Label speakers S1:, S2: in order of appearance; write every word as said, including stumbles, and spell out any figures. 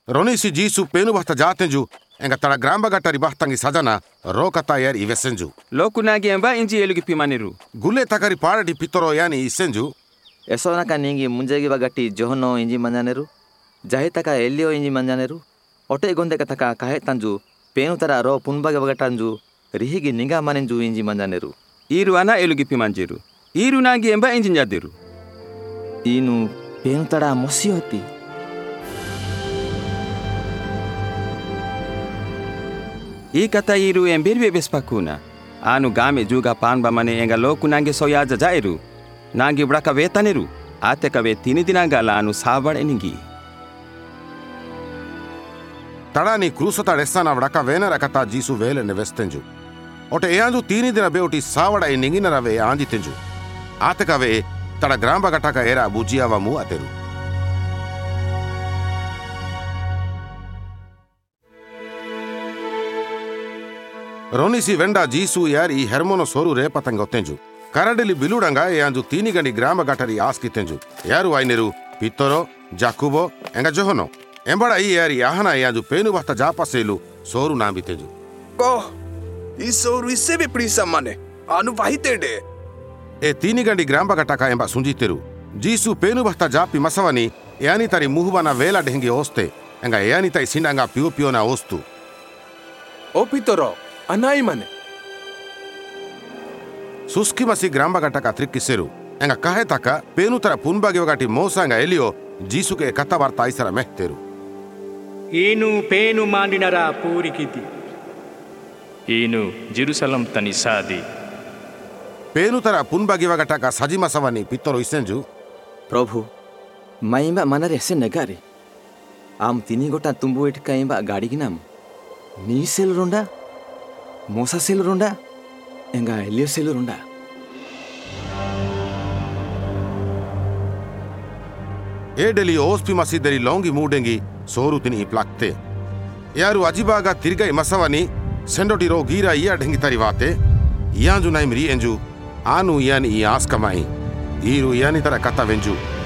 S1: Ronisi Jisu penu bahta jatenju enga tara gramba gatari bahtangi sajana ro kata yer ivesenju.
S2: Lokunagi emba inji elugi pimaniru.
S1: Gule takari paradi pitoro yani isenju.
S3: Esonaka ningi munjegi bagati johono inji manjaneru. Jahitaka elio inji manjaneru. Ote gonde kataka kahe tanju penu tara ro punbage bagatanju rihigi ninga manenju inji manjaneru.
S2: Iru ana elugi pimanjiru. Iru nagi emba inji njaderu.
S3: Inu penu tara mosioti.
S2: I kata iru emberbe bespakuna. Anu game juga panba mane enga loku nange soyaja jairu. Nange braka vetaneru. Ate kave tini dinagala anu sabar eningi.
S1: Tadani krusota resana braka venera kata Jisu vele nevestenju. Ote eanju tini dina beoti savada eningina rave anjitenju. Ate kave tada gramba gataka era bujiava mu ateru. Ronisi venda Jisu yari hermono soru repatanga otenju. Karadeli biludanga eanju tini gandi gramba gatari askitenju. Yaru aineru Pittoro, Jakubo, enga Johono. Embada i yari ahana eanju penu bahta japaselu soru nambitenju.
S4: Ko, i soru isebe prisa mane. Anu vahitede.
S1: E tini gandi gramba gataka emba sunjiteru. Jisu penu bahta japi masavani eani tari muhubana vela dehengi oste. Enga eani tai sinanga piu piu na ostu.
S4: O Pittoro. Anai mane.
S1: Suski masi gramba gataka trikkiseru. Enga kahe taka penu tara punbage wagati mosanga elio Jisu ke kata varta isara mehteru.
S5: Inu penu mandinara purikiti.
S6: Inu Jerusalem tanisadi.
S1: Penu tara punbage wagataka sajima savani Pittoro isenju.
S3: Prabhu, maimba manare ese negari. Am tini gota tumbu etka imba gadi ginam. Ni sel ronda. Mosa sel ronda, enga Elio sel ronda.
S1: Edeli ospi masideri longi mudengi soru tini plakte. Yaru ajibaga tirgai masavani sendoti ro gira iya dengi tarivate. Ianju naimri enju anu yani i askamai. Iru yani tara kata venju.